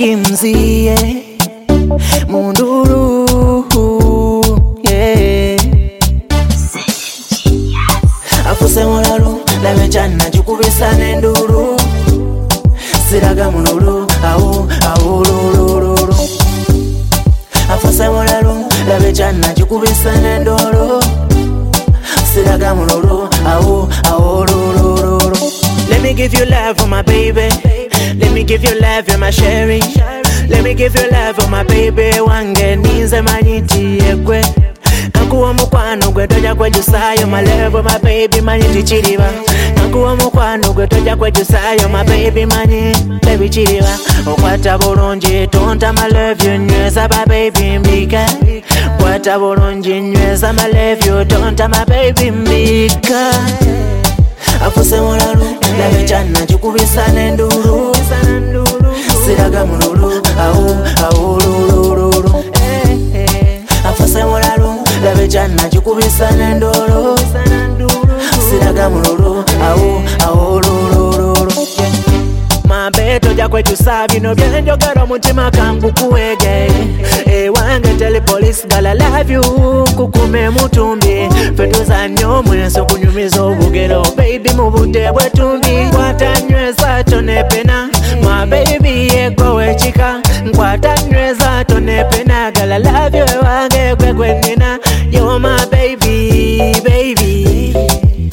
kimzie munduru, yeah. Afuse mulalu labe chana chukubisa nenduru, siraga mululu au lulu. Afuse mulalu labe chana chukubisa nenduru, siraga mululu au lulu. Let me give you love for my baby. Let me give you love, you're my sherry. Let me give you love for my baby. Wange nize manyiti yekwe. Nakuwa mukwano gwe toja kwejusayo. My love, my baby, manyiti chiriba. Nakuwa mukwano gwe toja kwejusayo. My baby, baby chiriba. Okwata bulungi tonta my love you. Nyweza my baby mbika. Okwata bulungi nyweza my love you. Tonta my baby mbika. Afuse mulalu labe chana chukubisa nenduru, siraga mululu au lulu. Afuse mulalu labe chana chukubisa nenduru, siraga mululu au lulu. Mabeto jakwe tusabi no byenjogera mutima kangu kuwege. Wange tele police girl I love you kukume mutumbi. Fetuza nyo mweso kunyumiza obugero baby mubute bwetumbi. Nkwata nyweza tonepena my baby yego wechika. Nkwata nyweza tonepena girl I love you wange kwe nina. You're my baby.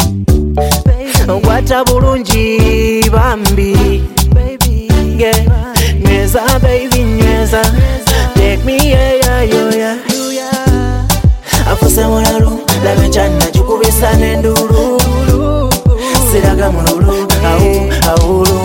Nkwata bulungi bambi. Yeah, nyweza baby nyweza. Take me yeah. Afuse mulalu labe chana chukubisa nenduru, siraga mululu au lulu.